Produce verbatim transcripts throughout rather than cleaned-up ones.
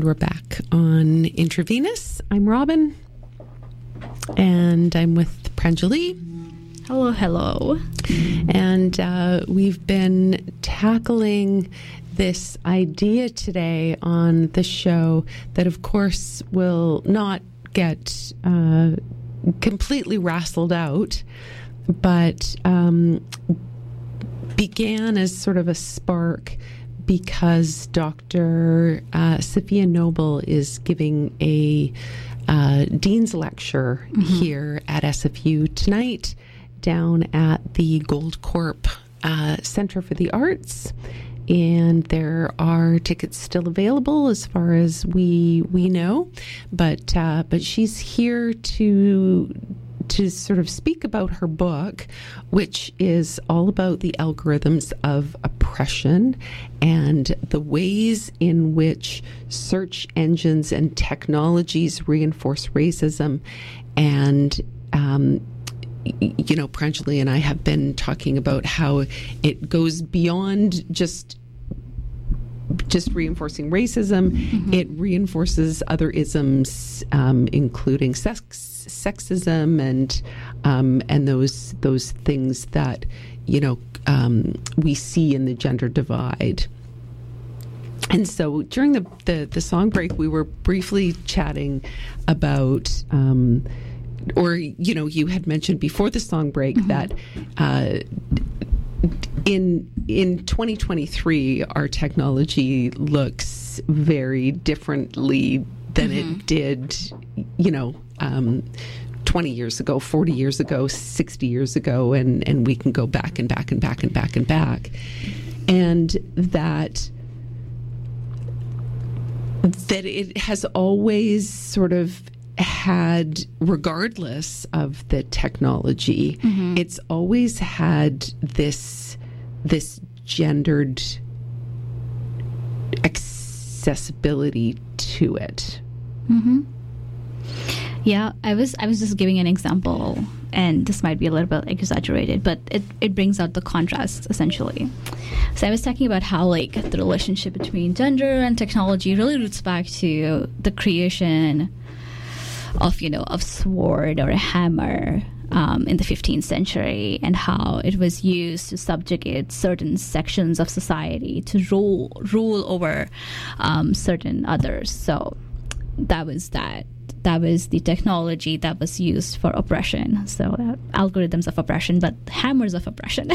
And we're back on Intravenous. I'm Robin, and I'm with Pranjali. Hello, hello. And uh, we've been tackling this idea today on the show that, of course, will not get uh, completely wrestled out, but um, began as sort of a spark because Doctor Uh, Safiya Noble is giving a uh, Dean's Lecture mm-hmm. here at S F U tonight down at the Goldcorp uh, Center for the Arts. And there are tickets still available as far as we we know. But uh, but she's here to to sort of speak about her book, which is all about the algorithms of oppression and the ways in which search engines and technologies reinforce racism. And, um, you know, Pranjali and I have been talking about how it goes beyond just just reinforcing racism. Mm-hmm. It reinforces other isms, um, including sex, sexism and um, and those those things that, you know, um, we see in the gender divide. And so during the, the, the song break, we were briefly chatting about, um, or, you know, you had mentioned before the song break mm-hmm. that uh, in in twenty twenty-three, our technology looks very differently than mm-hmm. it did, you know, um, twenty years ago, forty years ago, sixty years ago, and, and we can go back and back and back and back and back. And that that it has always sort of had, regardless of the technology, mm-hmm. it's always had this this gendered accessibility to it. Mm-hmm. Yeah, I was I was just giving an example, and this might be a little bit exaggerated, but it, it brings out the contrast, essentially. So I was talking about how, like, the relationship between gender and technology really roots back to the creation of, you know, of sword or a hammer um, in the fifteenth century, and how it was used to subjugate certain sections of society, to rule rule over um, certain others. So that was that. That was the technology that was used for oppression. So uh, algorithms of oppression, but hammers of oppression.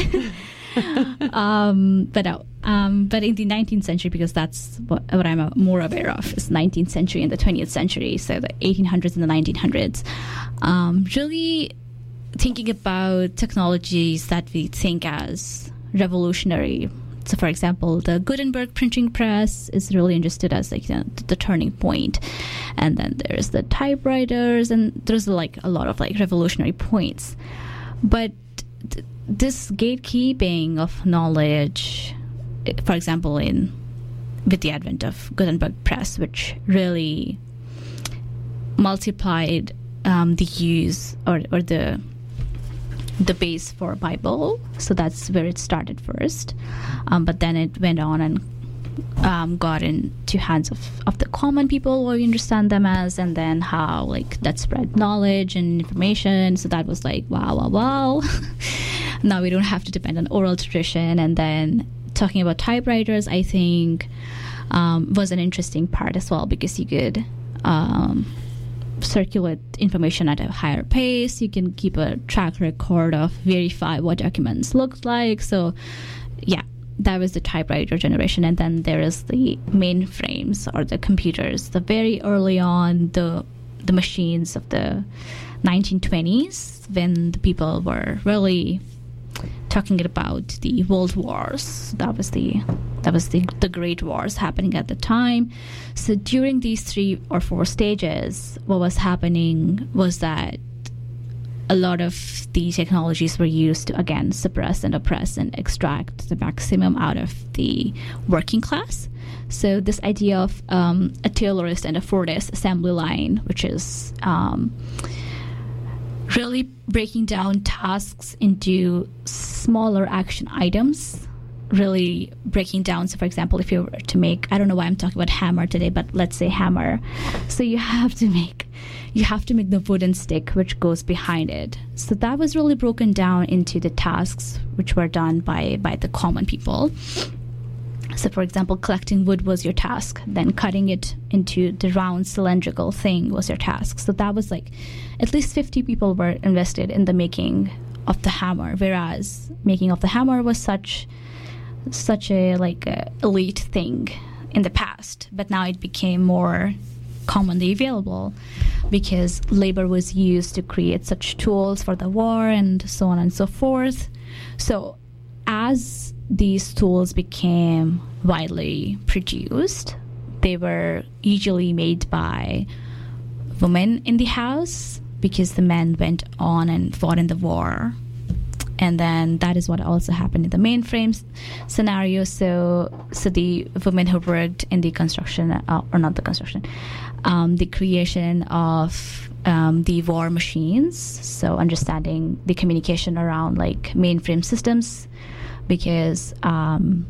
um, but uh, um, but in the nineteenth century, because that's what, what I'm uh, more aware of, is nineteenth century and the twentieth century, so the eighteen hundreds and the nineteen hundreds, um, really thinking about technologies that we think as revolutionary. So, for example, the Gutenberg printing press is really understood as, like, you know, the turning point. And then there's the typewriters, and there's like a lot of like revolutionary points. But th- this gatekeeping of knowledge, for example, in with the advent of Gutenberg press, which really multiplied um, the use or or the the base for Bible. So that's where it started first. Um, but then it went on and um, got into hands of, of the common people, what we understand them as, and then how, like, that spread knowledge and information. So that was like, wow, wow, wow. Now we don't have to depend on oral tradition. And then talking about typewriters, I think, um, was an interesting part as well, because you could um, circulate information at a higher pace. You can keep a track record of verify what documents look like. So yeah, that was the typewriter generation. And then there is the mainframes, or the computers, the very early on, the the machines of the nineteen twenties, when the people were really talking about the world wars. That was the that was the, the great wars happening at the time. So during these three or four stages, what was happening was that a lot of the technologies were used to, again, suppress and oppress and extract the maximum out of the working class. So this idea of um, a Taylorist and a Fordist assembly line, which is um, really breaking down tasks into smaller action items really breaking down. So, for example, if you were to make, I don't know why I'm talking about hammer today, but let's say hammer. So you have to make, you have to make the wooden stick which goes behind it. So that was really broken down into the tasks which were done by, by the common people. So, for example, collecting wood was your task. Then cutting it into the round cylindrical thing was your task. So that was like at least fifty people were invested in the making of the hammer, whereas making of the hammer was such such a like a elite thing in the past. But now it became more commonly available because labor was used to create such tools for the war and so on and so forth. So as these tools became widely produced, they were usually made by women in the house because the men went on and fought in the war. And then that is what also happened in the mainframe scenario. So, so the women who worked in the construction, uh, or not the construction, um, the creation of um, the war machines. So understanding the communication around like mainframe systems, because um,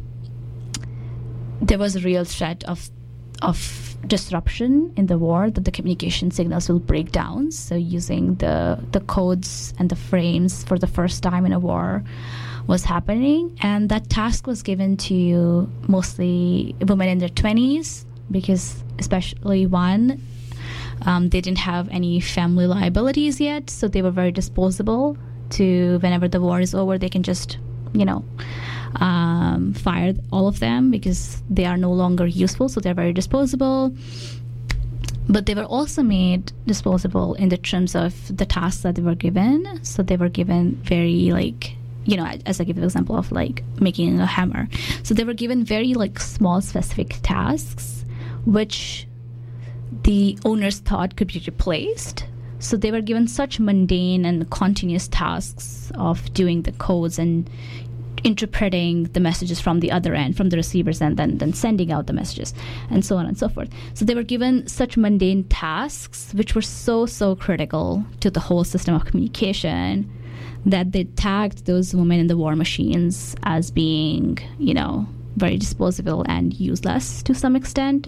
there was a real threat of of disruption in the war, that the communication signals will break down. So using the the codes and the frames for the first time in a war was happening, and that task was given to mostly women in their twenties, because especially one, um, they didn't have any family liabilities yet, so they were very disposable. To whenever the war is over, they can just, you know, um, fire all of them because they are no longer useful, so they're very disposable. But they were also made disposable in the terms of the tasks that they were given. So they were given very like, you know, as I give the example of like making a hammer. So they were given very like small specific tasks, which the owners thought could be replaced. So they were given such mundane and continuous tasks of doing the codes and interpreting the messages from the other end, from the receivers, and then, then sending out the messages, and so on and so forth. So they were given such mundane tasks, which were so, so critical to the whole system of communication, that they tagged those women in the war machines as being, you know, very disposable and useless to some extent.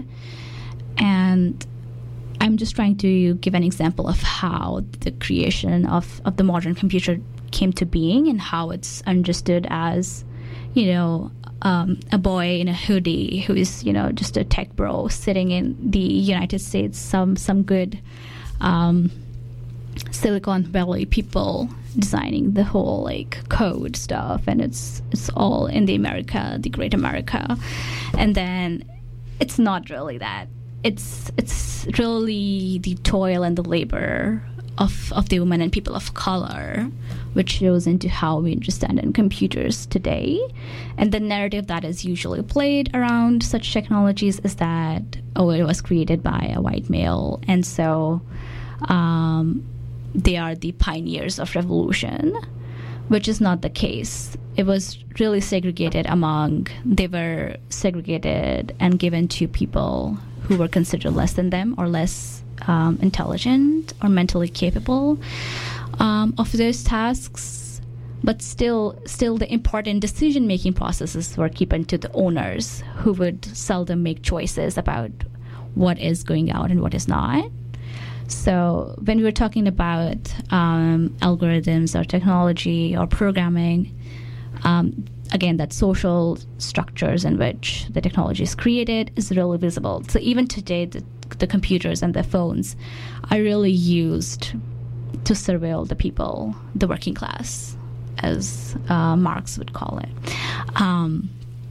And I'm just trying to give an example of how the creation of, of the modern computer came to being and how it's understood as, you know, um, a boy in a hoodie who is, you know, just a tech bro sitting in the United States, some some good um, Silicon Valley people designing the whole like code stuff, and it's it's all in the America, the great America, and then it's not really that. It's it's really the toil and the labor of, of the women and people of color, which shows into how we understand in computers today. And the narrative that is usually played around such technologies is that, oh, it was created by a white male, and so um, they are the pioneers of revolution, which is not the case. It was really segregated among, they were segregated and given to people who were considered less than them or less um, intelligent or mentally capable um, of those tasks. But still, still the important decision-making processes were given to the owners, who would seldom make choices about what is going out and what is not. So when we were talking about um, algorithms or technology or programming, um, again, that social structures in which the technology is created is really visible. So even today, the, the computers and the phones are really used to surveil the people, the working class, as uh, Marx would call it. Um,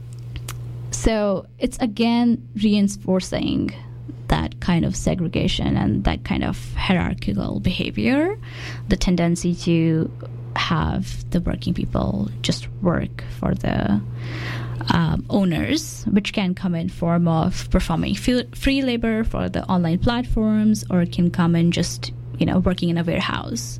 so it's again reinforcing that kind of segregation and that kind of hierarchical behavior, the tendency to have the working people just work for the um, owners, which can come in form of performing free labor for the online platforms, or it can come in just, you know, working in a warehouse.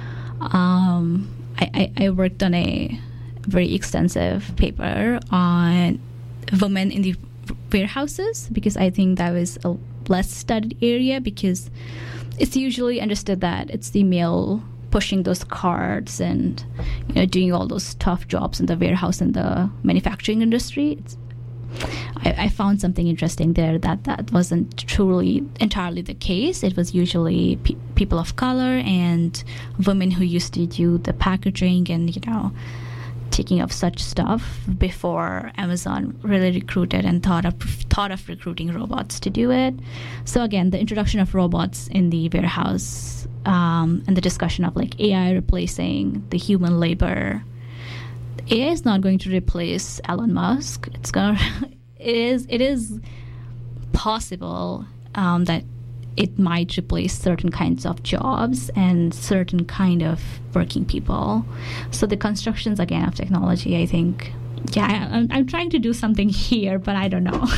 Um, I, I, I worked on a very extensive paper on women in the warehouses, because I think that was a less studied area, because it's usually understood that it's the male pushing those carts and, you know, doing all those tough jobs in the warehouse and the manufacturing industry. It's, I, I found something interesting there that that wasn't truly entirely the case. It was usually pe- people of color and women who used to do the packaging and, you know, taking of such stuff before Amazon really recruited and thought of thought of recruiting robots to do it. So again, the introduction of robots in the warehouse um, and the discussion of like A I replacing the human labor. A I is not going to replace Elon Musk. It's gonna. It is. It is possible um, that it might replace certain kinds of jobs and certain kind of working people. So the constructions again of technology, I think. Yeah, I'm, I'm trying to do something here, but I don't know.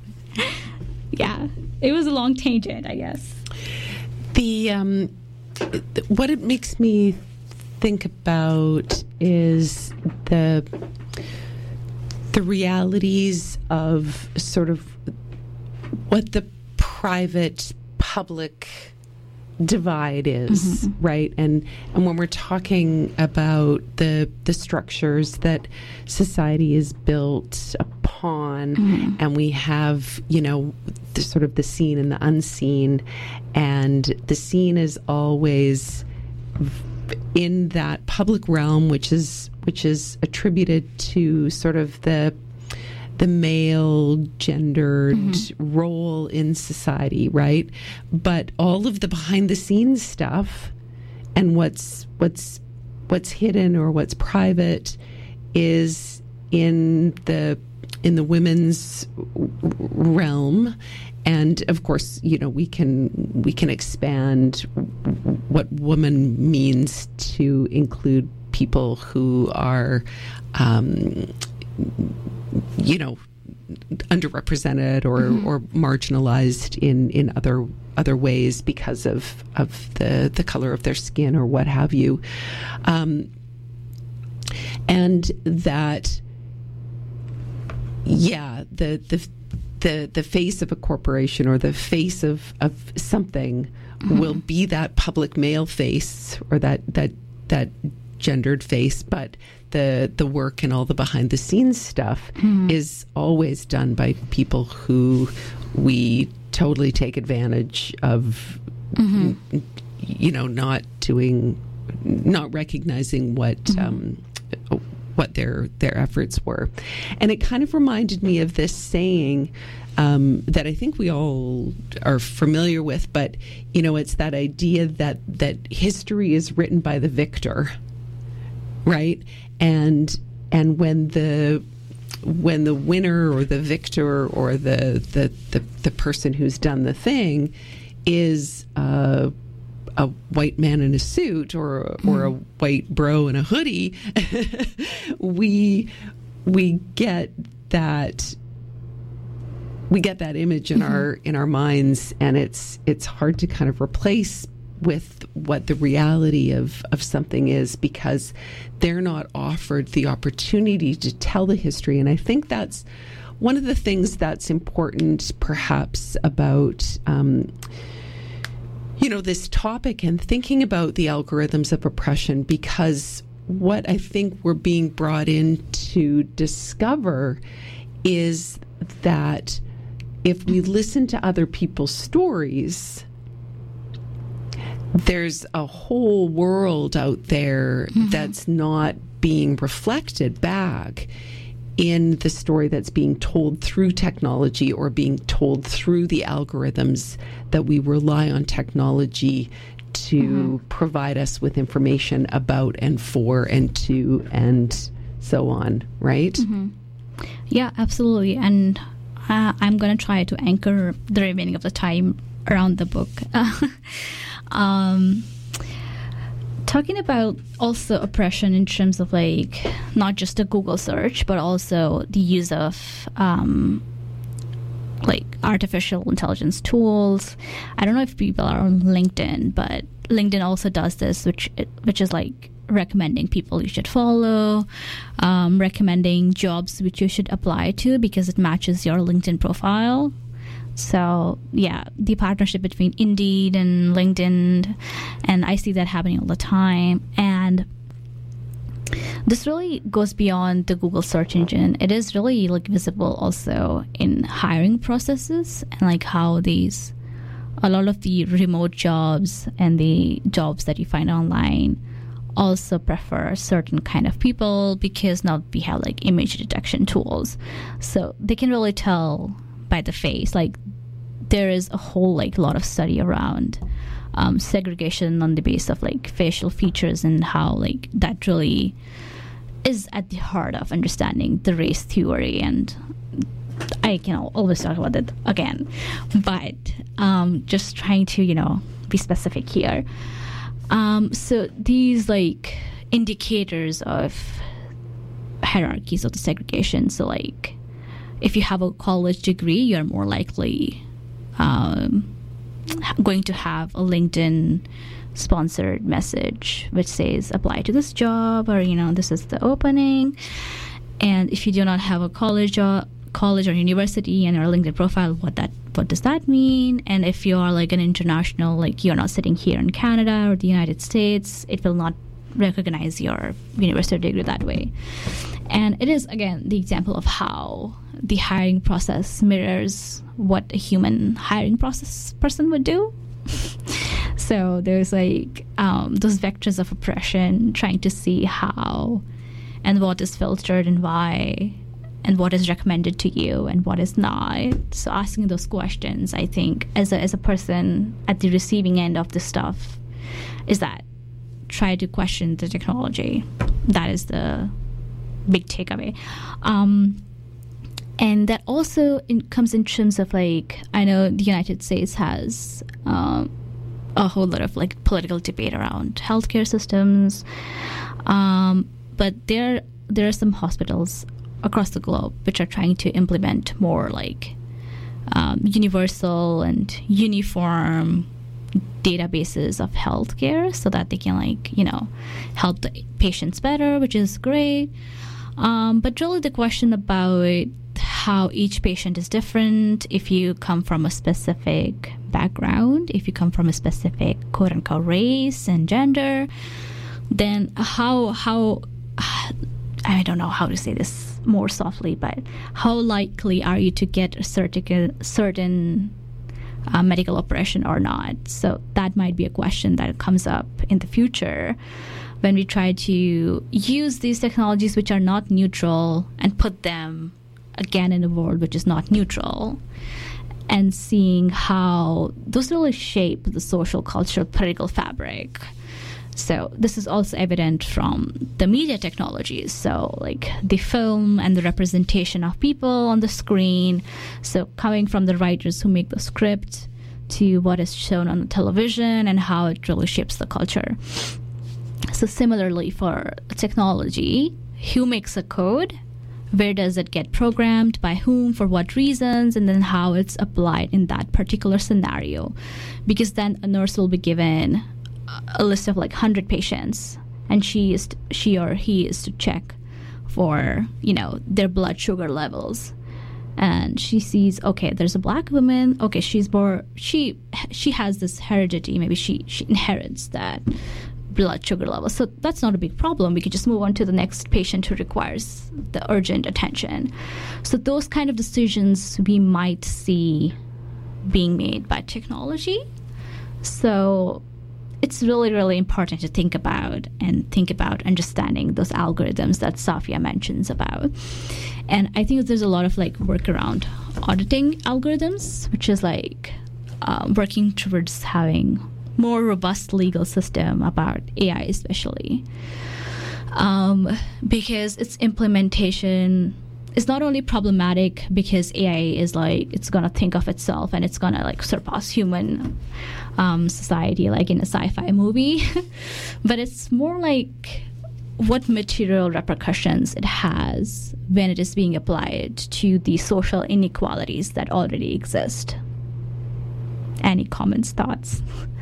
Yeah, it was a long tangent, I guess. The um, what it makes me think about is the the realities of sort of what the private public divide is, mm-hmm. right? And and when we're talking about the the structures that society is built upon, mm-hmm. and we have, you know, the sort of the seen and the unseen, and the seen is always in that public realm, which is which is attributed to sort of the the male gendered mm-hmm. role in society, right? But all of the behind the scenes stuff and what's what's what's hidden or what's private is in the in the women's realm. And of course, you know, we can we can expand what woman means to include people who are um, you know, underrepresented or, mm-hmm. or marginalized in, in other other ways because of of the, the color of their skin or what have you. Um, and that, yeah, the the the the face of a corporation or the face of, of something mm-hmm. will be that public male face or that that that gendered face, but the the work and all the behind the scenes stuff mm. is always done by people who we totally take advantage of, mm-hmm. you know, not doing, not recognizing what mm-hmm. um, what their their efforts were. And it kind of reminded me of this saying um, that I think we all are familiar with, but, you know, it's that idea that that history is written by the victor. Right, and and when the when the winner or the victor or the the, the, the person who's done the thing is uh, a white man in a suit or mm. or a white bro in a hoodie, we we get that we get that image in mm-hmm. our in our minds, and it's it's hard to kind of replace with what the reality of, of something is because they're not offered the opportunity to tell the history. And I think that's one of the things that's important perhaps about um, you know, this topic and thinking about the algorithms of oppression, because what I think we're being brought in to discover is that if we listen to other people's stories, there's a whole world out there mm-hmm. that's not being reflected back in the story that's being told through technology or being told through the algorithms that we rely on technology to mm-hmm. provide us with information about and for and to and so on, right? Mm-hmm. Yeah, absolutely. And uh, I'm going to try to anchor the remaining of the time around the book. Um, talking about also oppression in terms of like not just a Google search, but also the use of um, like artificial intelligence tools. I don't know if people are on LinkedIn, but LinkedIn also does this, which which is like recommending people you should follow, um, recommending jobs which you should apply to because it matches your LinkedIn profile. So, yeah, the partnership between Indeed and LinkedIn, and I see that happening all the time. And this really goes beyond the Google search engine. It is really like visible also in hiring processes, and like how these, a lot of the remote jobs and the jobs that you find online also prefer certain kind of people, because now we have like image detection tools. So they can really tell by the face. Like there is a whole like lot of study around um, segregation on the basis of like facial features, and how like that really is at the heart of understanding the race theory. And I can always talk about that again, but um, just trying to, you know, be specific here. Um, so these like indicators of hierarchies of the segregation. So like if you have a college degree, you're more likely um, going to have a LinkedIn sponsored message which says apply to this job, or, you know, this is the opening. And if you do not have a college job, college or university and your LinkedIn profile, what that what does that mean? And if you are like an international, like you're not sitting here in Canada or the United States, it will not recognize your university degree that way. And it is, again, the example of how the hiring process mirrors what a human hiring process person would do. So there's like um, those vectors of oppression, trying to see how and what is filtered and why, and what is recommended to you and what is not. So asking those questions, I think, as a, as a person at the receiving end of this stuff, is that try to question the technology. That is the big takeaway. Um, and that also in, comes in terms of like, I know the United States has um, a whole lot of like political debate around healthcare systems. Um, but there, there are some hospitals across the globe which are trying to implement more like um, universal and uniform databases of healthcare, so that they can like, you know, help the patients better, which is great. Um, but really the question about how each patient is different, if you come from a specific background, if you come from a specific quote unquote race and gender, then how how I don't know how to say this more softly, but how likely are you to get a certain certain uh, medical operation or not? So that might be a question that comes up in the future when we try to use these technologies which are not neutral and put them again in a world which is not neutral, and seeing how those really shape the social, cultural, political fabric. So this is also evident from the media technologies. So like the film and the representation of people on the screen. So coming from the writers who make the script to what is shown on the television and how it really shapes the culture. So similarly for technology, who makes a code? Where does it get programmed? By whom? For what reasons? And then how it's applied in that particular scenario. Because then a nurse will be given a list of like one hundred patients, and she is to, she or he is to check for, you know, their blood sugar levels. And she sees, okay, there's a black woman, okay, she's more she she has this heredity, maybe she she inherits that blood sugar level, so that's not a big problem. We could just move on to the next patient who requires the urgent attention. So those kind of decisions we might see being made by technology. So it's really, really important to think about and think about understanding those algorithms that Safia mentions about. And I think there's a lot of like work around auditing algorithms, which is like uh, working towards having more robust legal system about A I especially. Um, because its implementation is not only problematic because A I is like, it's going to think of itself and it's going to like surpass human um, society like in a sci-fi movie, but it's more like what material repercussions it has when it is being applied to the social inequalities that already exist. Any comments, thoughts?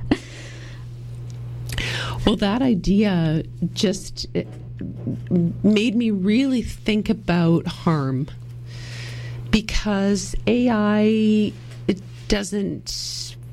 Well, that idea just made me really think about harm, because A I, it, doesn't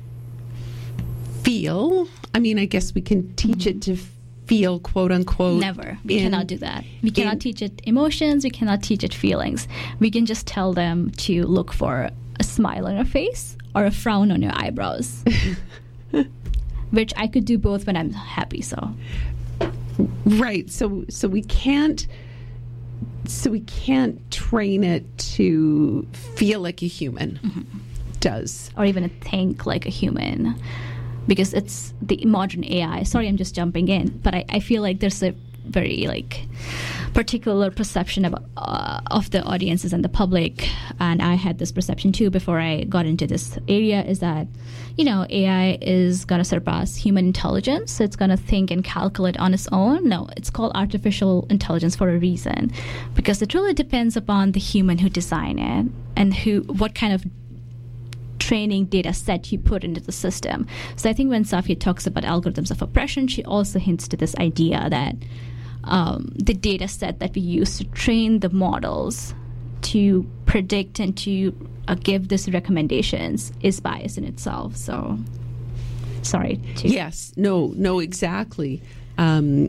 feel. I mean, I guess we can teach mm-hmm. it to feel, quote unquote. Never. We in, cannot do that. We cannot in, teach it emotions. We cannot teach it feelings. We can just tell them to look for a smile on your face or a frown on your eyebrows, which I could do both when I'm happy. So, right. So, so we can't. So we can't train it to feel like a human mm-hmm. does, or even think like a human. Because it's the modern A I. Sorry, I'm just jumping in, but I, I feel like there's a very like particular perception of uh, of the audiences and the public, and I had this perception too before I got into this area. Is that you know A I is gonna surpass human intelligence? So it's gonna think and calculate on its own? No, it's called artificial intelligence for a reason, because it really depends upon the human who designed it and who what kind of training data set you put into the system. So I think when Safia talks about algorithms of oppression, she also hints to this idea that um, the data set that we use to train the models to predict and to uh, give these recommendations is biased in itself. So, sorry. To yes, no, no, exactly. Um,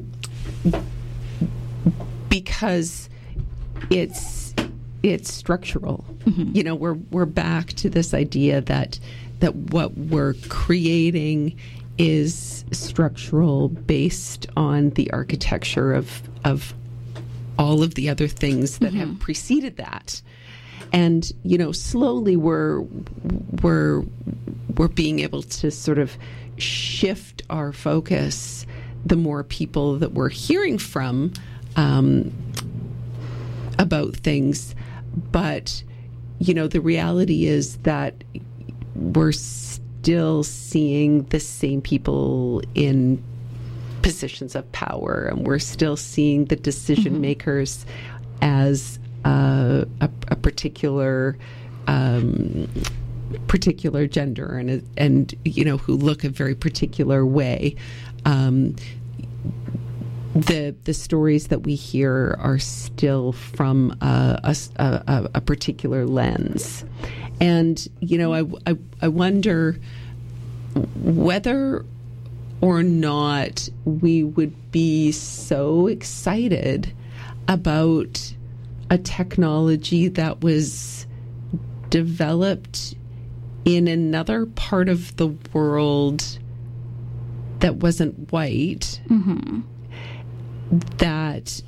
because it's It's structural. Mm-hmm. You know, we're we're back to this idea that that what we're creating is structural, based on the architecture of of all of the other things that mm-hmm. have preceded that. And you know, slowly we're we're we're being able to sort of shift our focus. The more people that we're hearing from um, about things. But, you know, the reality is that we're still seeing the same people in positions of power, and we're still seeing the decision mm-hmm. makers as uh, a, a particular um, particular gender and, and, you know, who look a very particular way. Um, The the stories that we hear are still from uh, a, a, a particular lens. And, you know, I, I, I wonder whether or not we would be so excited about a technology that was developed in another part of the world that wasn't white. Mm-hmm. That,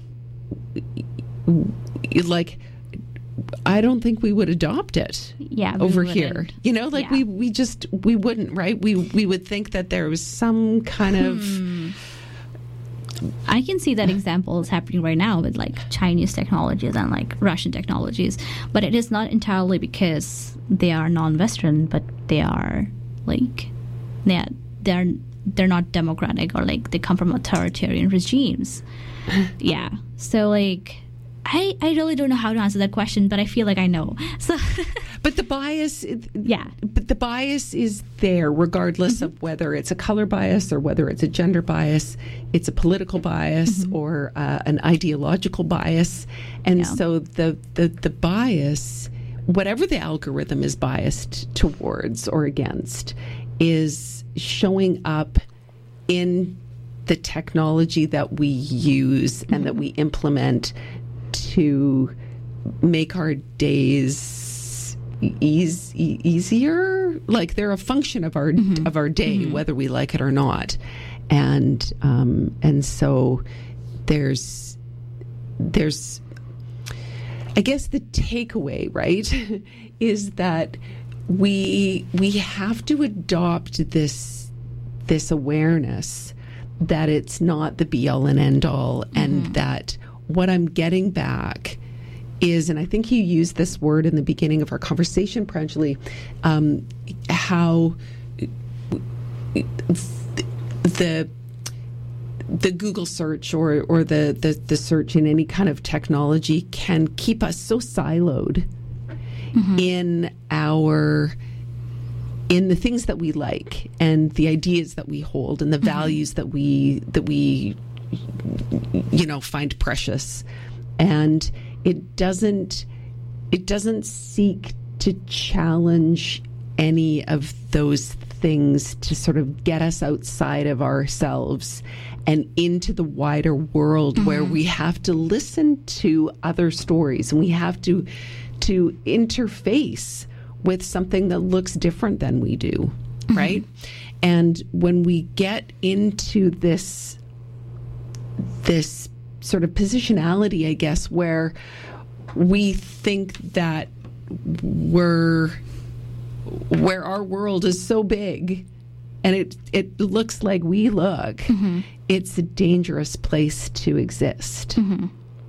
like, I don't think we would adopt it yeah, over wouldn't. here. You know, like yeah. we, we just, we wouldn't, right? We we would think that there was some kind of... Hmm. I can see that examples happening right now with, like, Chinese technologies and, like, Russian technologies. But it is not entirely because they are non-Western, but they are, like, yeah, they're... they're not democratic, or like they come from authoritarian regimes. Yeah. So like I, I really don't know how to answer that question, but I feel like I know. So But the bias yeah. But the bias is there regardless mm-hmm. of whether it's a color bias or whether it's a gender bias, it's a political bias mm-hmm. or uh, an ideological bias. And yeah. so the, the the bias, whatever the algorithm is biased towards or against, is showing up in the technology that we use mm-hmm. and that we implement to make our days ease, e- easier. Like they're a function of our mm-hmm. of our day, mm-hmm. whether we like it or not. And um, and so there's there's I guess the takeaway, right, is that we we have to adopt this this awareness that it's not the be all and end all, mm-hmm. and that what I'm getting back is, and I think you used this word in the beginning of our conversation, Pranjali, um, how the the Google search or or the, the the search in any kind of technology can keep us so siloed mm-hmm. in our in the things that we like and the ideas that we hold and the mm-hmm. values that we that we you know find precious, and it doesn't it doesn't seek to challenge any of those things to sort of get us outside of ourselves and into the wider world, mm-hmm. where we have to listen to other stories and we have to to interface with something that looks different than we do, mm-hmm. right? And when we get into this this sort of positionality, I guess, where we think that we're where our world is so big and it it looks like we look, mm-hmm. it's a dangerous place to exist. Mm-hmm.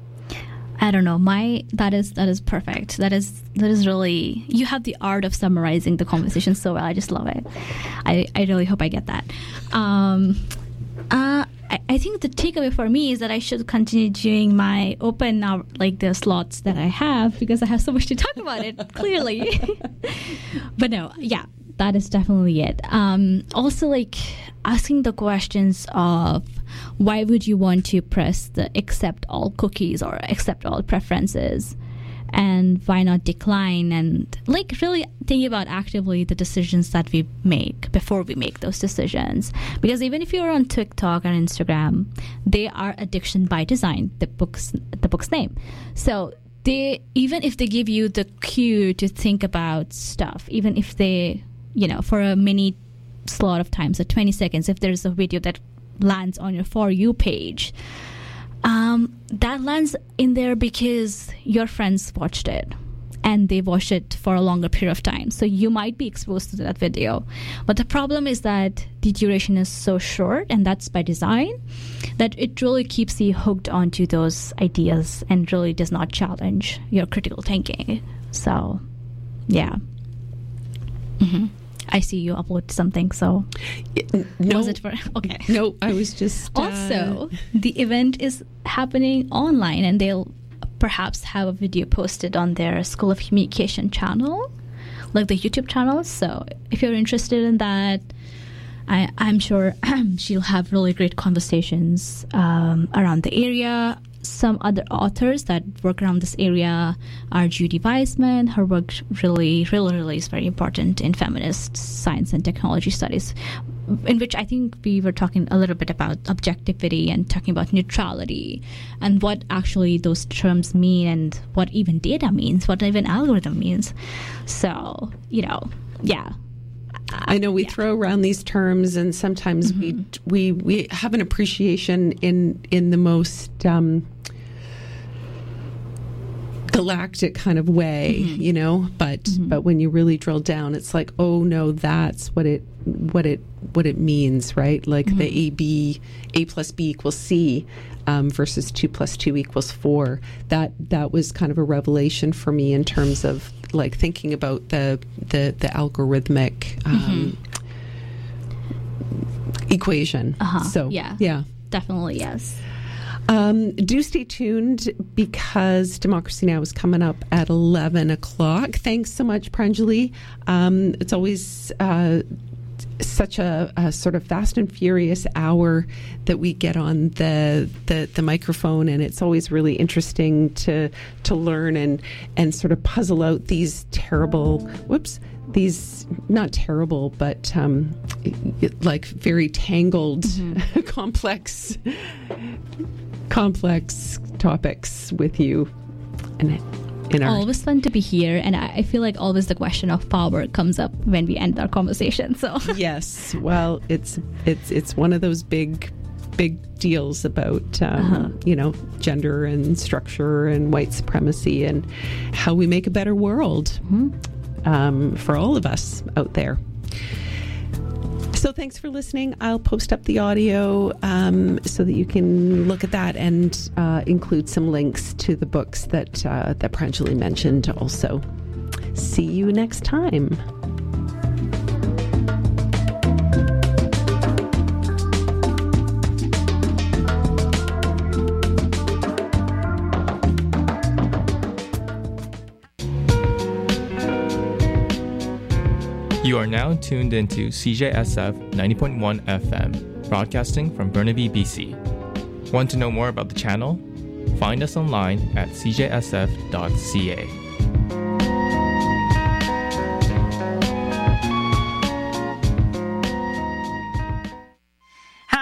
I don't know. My that is that is perfect. That is that is really, you have the art of summarizing the conversation so well. I just love it. I, I really hope I get that. Um, uh, I, I think the takeaway for me is that I should continue doing my open now, like the slots that I have, because I have so much to talk about it, clearly. But no, yeah, that is definitely it. Um, also, like asking the questions of why would you want to press the accept all cookies or accept all preferences, and why not decline, and like really thinking about actively the decisions that we make before we make those decisions. Because even if you're on TikTok and Instagram, they are addiction by design, the book's the book's name. So they, even if they give you the cue to think about stuff, even if they, you know, for a mini slot of time, so twenty seconds, if there's a video that lands on your For You page, um, that lands in there because your friends watched it and they watched it for a longer period of time. So you might be exposed to that video. But the problem is that the duration is so short, and that's by design, that it really keeps you hooked onto those ideas and really does not challenge your critical thinking. So, yeah. Mm-hmm. I see you upload something, so no, was it for okay? No, I was just uh, also the event is happening online, and they'll perhaps have a video posted on their School of Communication channel, like the YouTube channel. So if you're interested in that, I, I'm sure she'll have really great conversations um, around the area. Some other authors that work around this area are Judy Weissman. Her work really, really, really is very important in feminist science and technology studies, in which I think we were talking a little bit about objectivity and talking about neutrality and what actually those terms mean and what even data means, what even algorithm means. So, you know, yeah. I know we yeah. throw around these terms, and sometimes mm-hmm. we we we have an appreciation in in the most um, galactic kind of way, mm-hmm. you know. But mm-hmm. but when you really drill down, it's like, oh no, that's what it what it what it means, right? Like mm-hmm. the A B A plus B equals C um, versus two plus two equals four. That that was kind of a revelation for me in terms of like thinking about the the, the algorithmic um, mm-hmm. equation. Uh-huh. So yeah, yeah, definitely yes. Um, do stay tuned, because Democracy Now! Is coming up at eleven o'clock. Thanks so much, Pranjali. Um, it's always uh, such a, a sort of fast and furious hour that we get on the, the the microphone, and it's always really interesting to to learn and and sort of puzzle out these terrible whoops these not terrible but um, like very tangled mm-hmm. complex complex topics with you. And in our always fun to be here, and I feel like always the question of power comes up when we end our conversation. So yes, well, it's it's it's one of those big big deals about um, uh-huh. you know, gender and structure and white supremacy and how we make a better world mm-hmm. um, for all of us out there. So thanks for listening. I'll post up the audio um, so that you can look at that, and uh, include some links to the books that uh, that Pranjali mentioned also. See you next time. You are now tuned into C J S F ninety point one F M, broadcasting from Burnaby, B C. Want to know more about the channel? Find us online at c j s f dot c a.